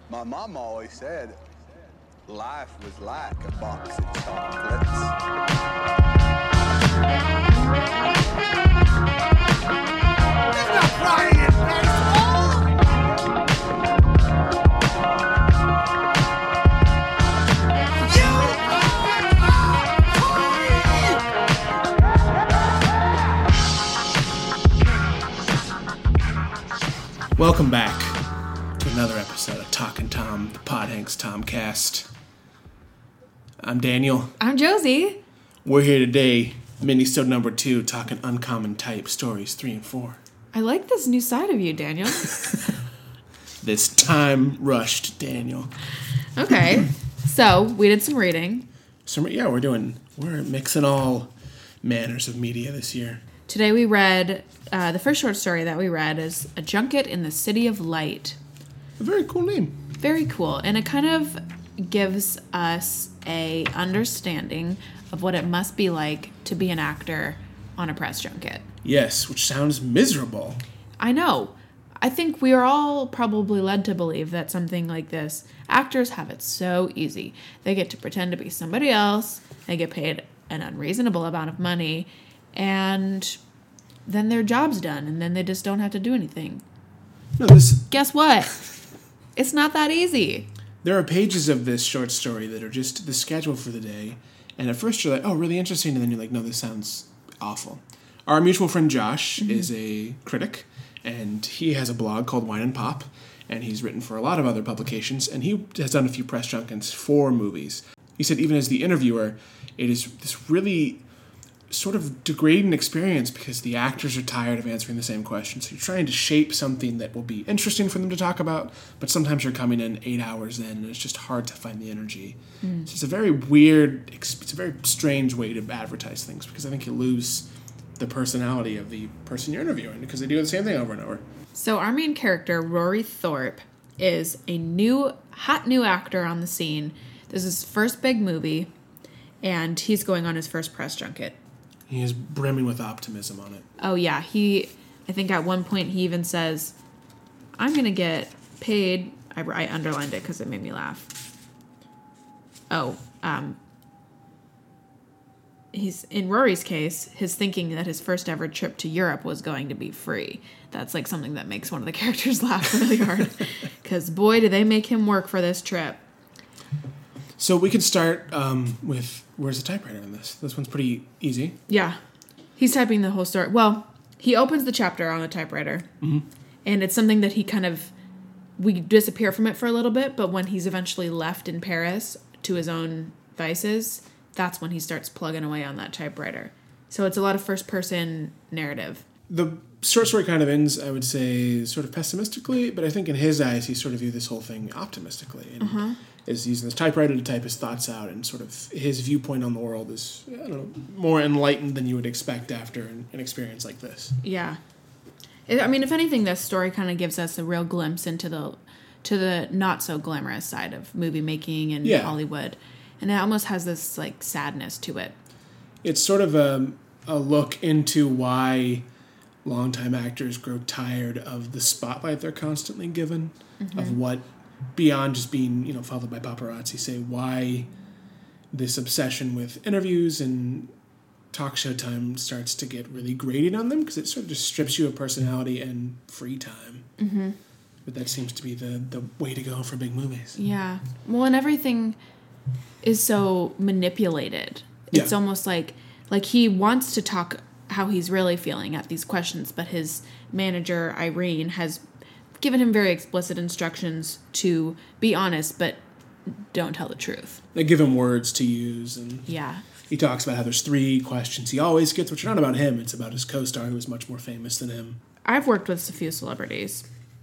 My mom always said life was like a box of chocolates. There's no crying in baseball! You are! Welcome back to another episode of Talkin' Tom, the Pod Hanks Tomcast. I'm Daniel. I'm Josie. We're here today, mini-sode number 2, talking uncommon type stories 3 and 4. I like this new side of you, Daniel. This time-rushed Daniel. Okay, so we did some reading. We're mixing all manners of media this year. Today we read, the first short story that we read is A Junket in the City of Light. A very cool name. Very cool, and it kind of gives us a understanding of what it must be like to be an actor on a press junket. Yes, which sounds miserable. I know. I think we are all probably led to believe that something like this, actors have it so easy. They get to pretend to be somebody else, they get paid an unreasonable amount of money, and then their job's done, and then they just don't have to do anything. No, Guess what? It's not that easy. There are pages of this short story that are just the schedule for the day, and at first you're like, oh, really interesting, and then you're like, no, this sounds awful. Our mutual friend Josh is a critic, and he has a blog called Wine and Pop, and he's written for a lot of other publications, and he has done a few press junkets for movies. He said even as the interviewer, it is this really sort of degrading experience because the actors are tired of answering the same questions. So you're trying to shape something that will be interesting for them to talk about, but sometimes you're coming in 8 hours in, and it's just hard to find the energy. So it's a very weird, it's a very strange way to advertise things because I think you lose the personality of the person you're interviewing because they do the same thing over and over. So our main character, Rory Thorpe, is a hot new actor on the scene. This is his first big movie, and he's going on his first press junket. He is brimming with optimism on it. Oh, yeah. I think at one point he even says, I'm going to get paid. I underlined it because it made me laugh. He's in Rory's case, his thinking that his first ever trip to Europe was going to be free. That's like something that makes one of the characters laugh really hard. Because boy, do they make him work for this trip. So we could start with, where's the typewriter in this? This one's pretty easy. Yeah. He's typing the whole story. Well, he opens the chapter on the typewriter. Mm-hmm. And it's something that we disappear from it for a little bit, but when he's eventually left in Paris to his own vices, that's when he starts plugging away on that typewriter. So it's a lot of first-person narrative. The short story kind of ends, I would say, sort of pessimistically, but I think in his eyes, he sort of viewed this whole thing optimistically. And is using this typewriter to type his thoughts out, and sort of his viewpoint on the world is, I don't know, more enlightened than you would expect after an experience like this. Yeah. I mean, if anything, this story kind of gives us a real glimpse into the not-so-glamorous side of movie making and Hollywood. And it almost has this, like, sadness to it. It's sort of a look into why longtime actors grow tired of the spotlight they're constantly given, of what, beyond just being, followed by paparazzi, say why this obsession with interviews and talk show time starts to get really grating on them, because it sort of just strips you of personality and free time. Mm-hmm. But that seems to be the way to go for big movies. Yeah. Well, and everything is so manipulated. Yeah. It's almost like he wants to talk how he's really feeling at these questions, but his manager, Irene, has given him very explicit instructions to be honest, but don't tell the truth. They give him words to use, and yeah. He talks about how there's 3 questions he always gets, which are not about him, it's about his co-star who is much more famous than him. I've worked with a few celebrities.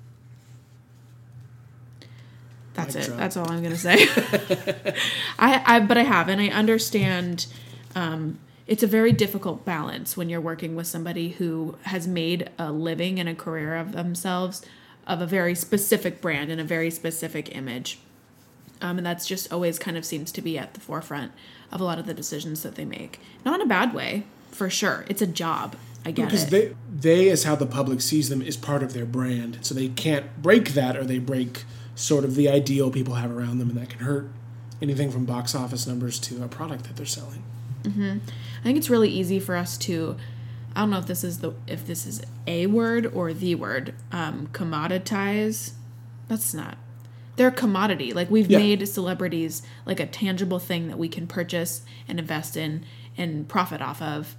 That's it. That's all I'm going to say. But I have, and I understand it's a very difficult balance when you're working with somebody who has made a living and a career of themselves, of a very specific brand and a very specific image. And that's just always kind of seems to be at the forefront of a lot of the decisions that they make. Not in a bad way, for sure. It's a job. I get it. Because they, as how the public sees them, is part of their brand. So they can't break that, or they break sort of the ideal people have around them, and that can hurt anything from box office numbers to a product that they're selling. Mm-hmm. I think it's really easy for us to, I don't know if this is a word or the word, commoditize. That's not. They're a commodity. Like, we've made celebrities like a tangible thing that we can purchase and invest in and profit off of,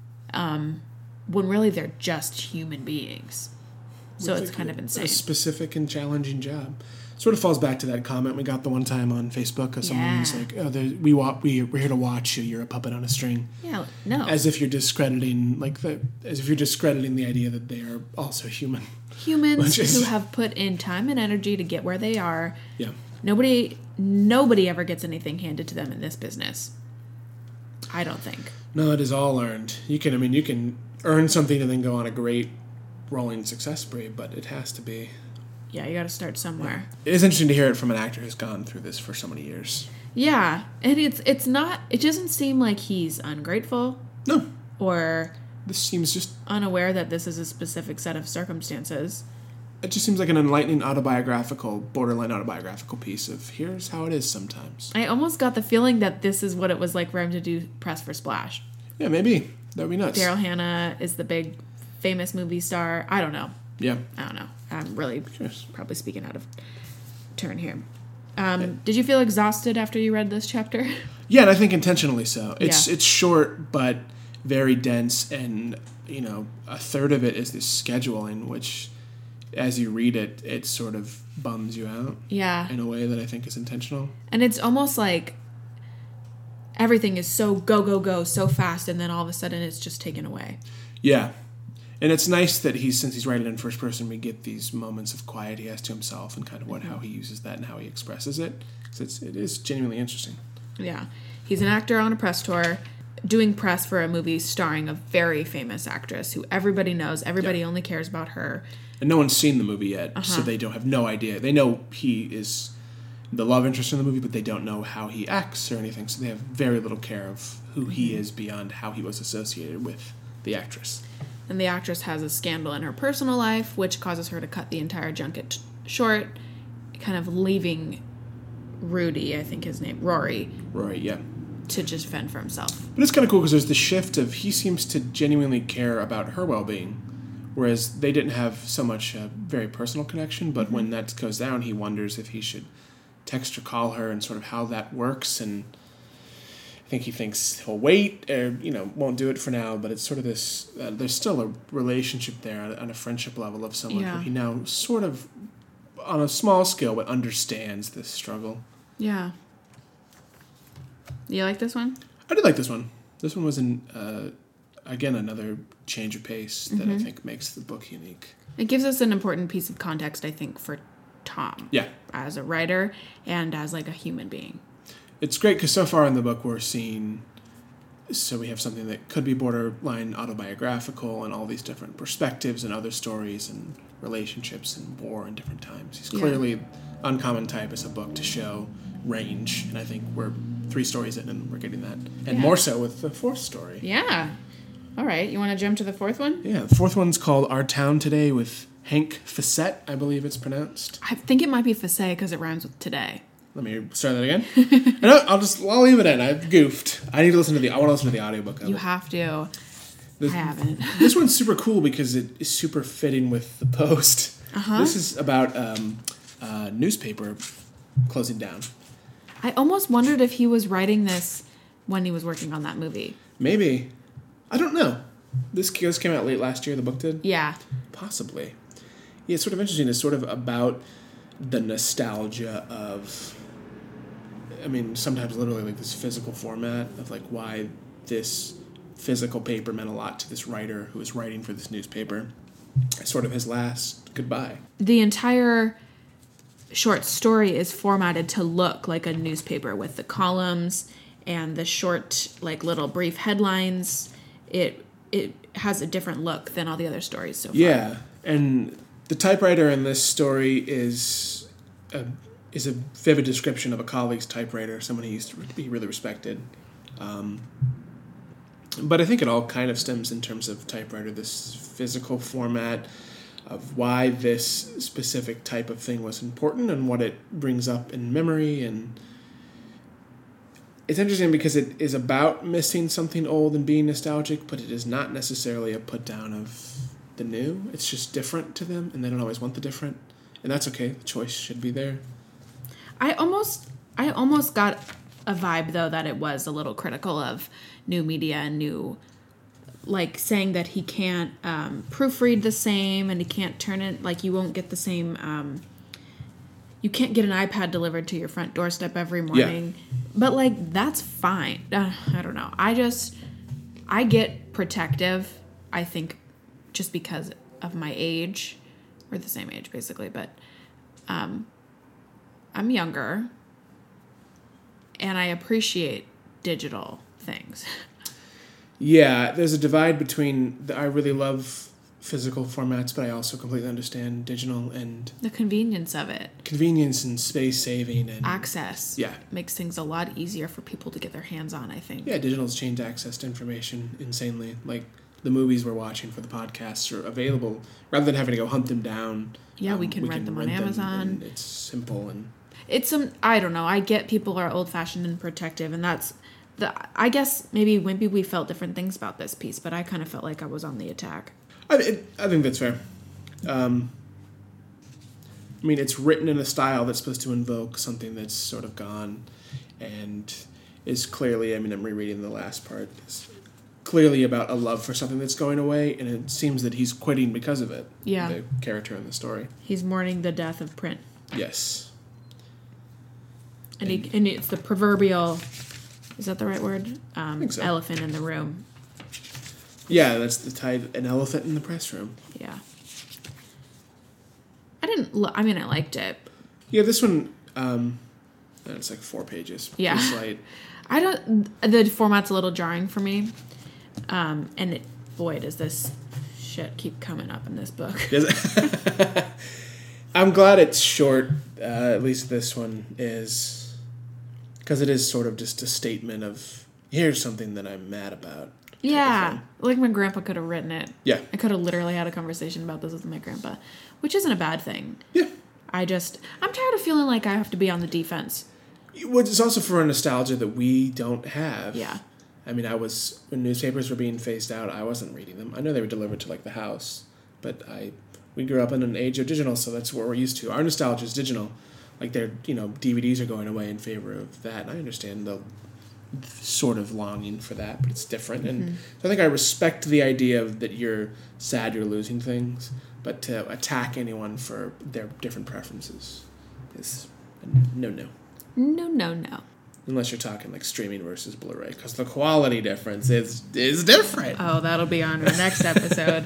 when really they're just human beings. So it's kind of insane. A specific and challenging job. Sort of falls back to that comment we got the one time on Facebook of someone who's like, "Oh, we're here to watch you. You're a puppet on a string." Yeah, no. As if you're discrediting the idea that they are also human. Humans who have put in time and energy to get where they are. Yeah. Nobody ever gets anything handed to them in this business. I don't think. No, it is all earned. You can earn something and then go on a great rolling success spree, but it has to be. Yeah, you got to start somewhere. Yeah. It is interesting to hear it from an actor who's gone through this for so many years. Yeah, and it's not. It doesn't seem like he's ungrateful. No. Or this seems just unaware that this is a specific set of circumstances. It just seems like an enlightening borderline autobiographical piece of here's how it is sometimes. I almost got the feeling that this is what it was like for him to do press for Splash. Yeah, maybe. That would be nuts. Daryl Hannah is the big famous movie star. I don't know. Yeah. I don't know. I'm really probably speaking out of turn here. Did you feel exhausted after you read this chapter? Yeah, and I think intentionally so. It's short, but very dense, and, a third of it is this scheduling, which, as you read it, it sort of bums you out. Yeah. In a way that I think is intentional. And it's almost like everything is so go, so fast, and then all of a sudden it's just taken away. Yeah. And it's nice that since he's writing in first person, we get these moments of quiet he has to himself and kind of how he uses that and how he expresses it. Because it is genuinely interesting. Yeah. He's an actor on a press tour, doing press for a movie starring a very famous actress who everybody knows. Everybody only cares about her. And no one's seen the movie yet, so they don't have no idea. They know he is the love interest in the movie, but they don't know how he acts or anything, so they have very little care of who he is beyond how he was associated with the actress. And the actress has a scandal in her personal life, which causes her to cut the entire junket short, kind of leaving Rudy, I think his name, Rory, yeah. To just fend for himself. But it's kind of cool because there's the shift of he seems to genuinely care about her well-being, whereas they didn't have so much a very personal connection, but when that goes down, he wonders if he should text or call her and sort of how that works, and I think he thinks he'll wait or, won't do it for now, but it's sort of this, there's still a relationship there on a friendship level of someone who he now sort of, on a small scale, but understands this struggle. Yeah. You like this one? I did like this one. This one was, again, another change of pace that I think makes the book unique. It gives us an important piece of context, I think, for Tom. Yeah. As a writer and as, like, a human being. It's great because so far in the book we're seeing, so we have something that could be borderline autobiographical and all these different perspectives and other stories and relationships and war in different times. He's clearly Uncommon Type as a book to show range, and I think we're 3 stories in and we're getting that. And more so with the 4th story. Yeah. All right. You want to jump to the 4th one? Yeah. The 4th one's called Our Town Today with Hank Facette, I believe it's pronounced. I think it might be Facet because it rhymes with today. Let me start that again. No, I'll leave it in. I've goofed. I want to listen to the audiobook of it. You have to. I haven't. This one's super cool because it is super fitting with the post. This is about a newspaper closing down. I almost wondered if he was writing this when he was working on that movie. Maybe. I don't know. This came out late last year, the book did? Yeah. Possibly. Yeah, it's sort of interesting. It's sort of about the nostalgia of, sometimes literally like this physical format of like why this physical paper meant a lot to this writer who was writing for this newspaper. It's sort of his last goodbye. The entire short story is formatted to look like a newspaper with the columns and the short, like little brief headlines. It has a different look than all the other stories so far. Yeah, and the typewriter in this story is a vivid description of a colleague's typewriter, someone who used to be really respected. But I think it all kind of stems in terms of typewriter, this physical format, of why this specific type of thing was important and what it brings up in memory. And it's interesting because it is about missing something old and being nostalgic, but it is not necessarily a put down of the new. It's just different to them, and they don't always want the different. And that's okay. The choice should be there. I almost got a vibe, though, that it was a little critical of new media and new, like, saying that he can't proofread the same and he can't turn it, like, you won't get the same, you can't get an iPad delivered to your front doorstep every morning. Yeah. But, like, that's fine. I don't know. I get protective, I think, just because of my age. We're the same age, basically, but I'm younger, and I appreciate digital things. Yeah, there's a divide between I really love physical formats, but I also completely understand digital and the convenience of it. Convenience and space saving and access. Yeah. Makes things a lot easier for people to get their hands on, I think. Yeah, digital's changed access to information insanely. Like, the movies we're watching for the podcasts are available rather than having to go hunt them down. Yeah, we can rent them on Amazon. It's simple and it's I don't know. I get people are old fashioned and protective, and that's I guess maybe we felt different things about this piece, but I kind of felt like I was on the attack. I think that's fair. I mean, it's written in a style that's supposed to invoke something that's sort of gone, and is clearly. I mean, I'm rereading the last part. It's clearly about a love for something that's going away, and it seems that he's quitting because of it. Yeah. The character in the story. He's mourning the death of print. Yes. And it's the proverbial, is that the right word? I think so. Elephant in the room. Yeah, that's the title, an elephant in the press room. Yeah. I liked it. Yeah, this one, it's like 4 pages. Yeah. Slight. The format's a little jarring for me. And boy, does this shit keep coming up in this book. I'm glad it's short, at least this one is, because it is sort of just a statement of, here's something that I'm mad about. Yeah, like my grandpa could have written it. Yeah. I could have literally had a conversation about this with my grandpa, which isn't a bad thing. Yeah. I'm tired of feeling like I have to be on the defense. It's also for a nostalgia that we don't have. Yeah. I mean, when newspapers were being phased out, I wasn't reading them. I know they were delivered to, like, the house, but we grew up in an age of digital, so that's what we're used to. Our nostalgia is digital. Like, DVDs are going away in favor of that, and I understand the sort of longing for that, but it's different. Mm-hmm. And so I think I respect the idea of that you're sad you're losing things, but to attack anyone for their different preferences is no. No. Unless you're talking like streaming versus Blu-ray, because the quality difference is different. Oh, that'll be on our next episode.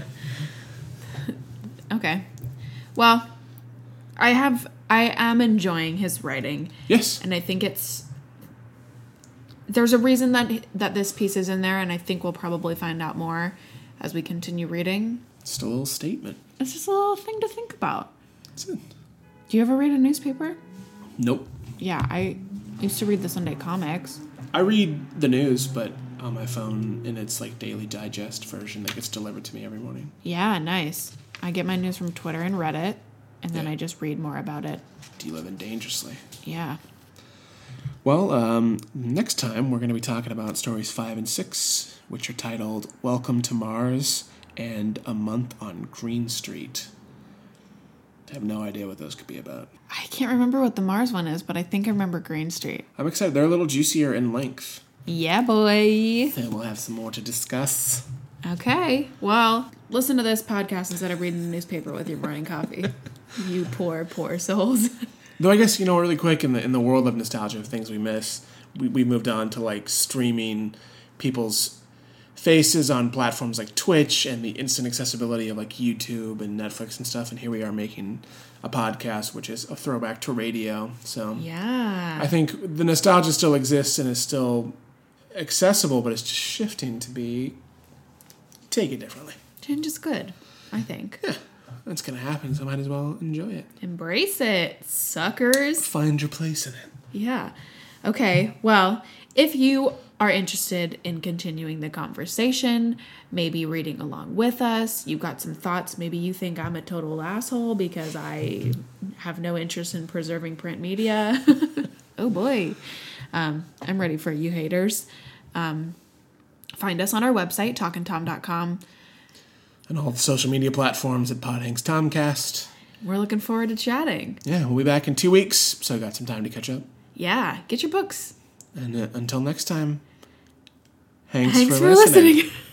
Okay. Well, I am enjoying his writing. Yes. And I think there's a reason that this piece is in there, and I think we'll probably find out more as we continue reading. Just a little statement. It's just a little thing to think about. That's it. Do you ever read a newspaper? Nope. Yeah, I used to read the Sunday comics. I read the news, but on my phone in its like daily digest version that gets delivered to me every morning. Yeah, nice. I get my news from Twitter and Reddit, and then I just read more about it. Do you live in dangerously? Yeah. Well, next time we're going to be talking about stories 5 and 6, which are titled Welcome to Mars and A Month on Green Street. I have no idea what those could be about. I can't remember what the Mars one is, but I think I remember Green Street. I'm excited. They're a little juicier in length. Yeah, boy. Then we'll have some more to discuss. Okay. Well, listen to this podcast instead of reading the newspaper with your morning coffee. You poor, poor souls. Though I guess, really quick, in the world of nostalgia, of things we miss, we moved on to, like, streaming people's faces on platforms like Twitch and the instant accessibility of, like, YouTube and Netflix and stuff, and here we are making a podcast, which is a throwback to radio. So yeah, I think the nostalgia still exists and is still accessible, but it's just shifting to be taken differently. Change is good, I think. Yeah. That's going to happen, so might as well enjoy it. Embrace it, suckers. Find your place in it. Yeah. Okay, well, If you are interested in continuing the conversation, maybe reading along with us, you've got some thoughts, maybe you think I'm a total asshole because I have no interest in preserving print media. Oh boy. I'm ready for you haters. Find us on our website, talkingtom.com. And all the social media platforms at Podhanks Tomcast. We're looking forward to chatting. Yeah, we'll be back in 2 weeks, so I got some time to catch up. Yeah, get your books. And until next time, thanks for listening.